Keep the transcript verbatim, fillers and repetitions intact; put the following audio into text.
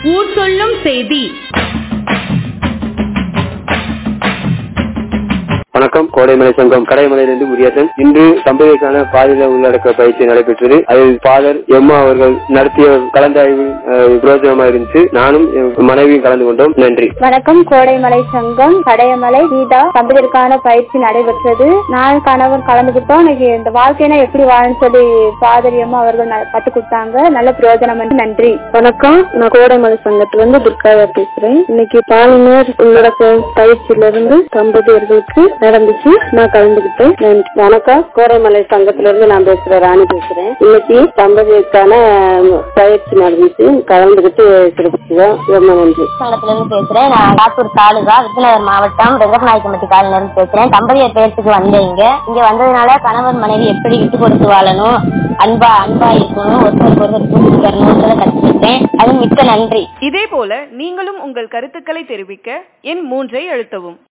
ஊர் சொல்லும் செய்தி. வணக்கம். கோடைமலை சங்கம் கடைமலையிலிருந்து முருகேசன். இன்று தம்பதிக்கான பாலின உள்ளடக்க பயிற்சி நடைபெற்றது. அதில் ஃபாதர் எம்மா அவர்கள் நடத்திய கலந்தாய்வு பிரயோஜனமாக இருந்துச்சு. நானும் மனைவியும் கலந்து கொண்டோம். நன்றி. வணக்கம். கோடைமலை சங்கம் கடைமலை கீதா தம்பதிக்கான பயிற்சி நடைபெற்றது. நான் கணவன் கலந்துகிட்டோம். இன்னைக்கு இந்த வாழ்க்கையினா எப்படி வாழன்னு சொல்லி ஃபாதர் எம்மா அவர்கள் கற்றுக் கொடுத்தாங்க. நல்ல பிரயோஜனம். நன்றி. வணக்கம். நான் கோடைமலை சங்கத்துல இருந்து துர்காவா பேசுறேன். இன்னைக்கு பாலினர் உள்ளடக்க பயிற்சியில இருந்து தம்பதியர்களுக்கு நடந்துச்சு. நான் கலந்துகிட்டேன். நன்றி. வணக்கம். கோடைமலை சங்கத்துல இருந்து நான் பேசுறேன். ராணி பேசுறேன். இன்னைக்கு தம்பதியருக்கான பயிற்சி நடந்துச்சு. கலந்துகிட்டு சிறப்பிச்சுதான். ரொம்ப நன்றி. சங்கத்துல இருந்து பேசுறேன். நான் காப்பூர் தாலுகா விருதுநகர் மாவட்டம் ரெங்கநாயக்கம்பட்டி காலையில இருந்து பேசுறேன். தம்பதியர் பயிற்சிக்கு வந்தேன். இங்க இங்க வந்ததுனால கணவன் மனைவி எப்படி விட்டு கொடுத்து வாழணும், அன்பா அன்பா இருக்கணும், ஒருத்தருக்கு ஒருத்தர் கூப்பிட்டு வரணும் கற்றுக்கிட்டேன். அது மிக்க நன்றி. இதே போல நீங்களும் உங்கள் கருத்துக்களை தெரிவிக்க எண் மூன்றை அழுத்தவும்.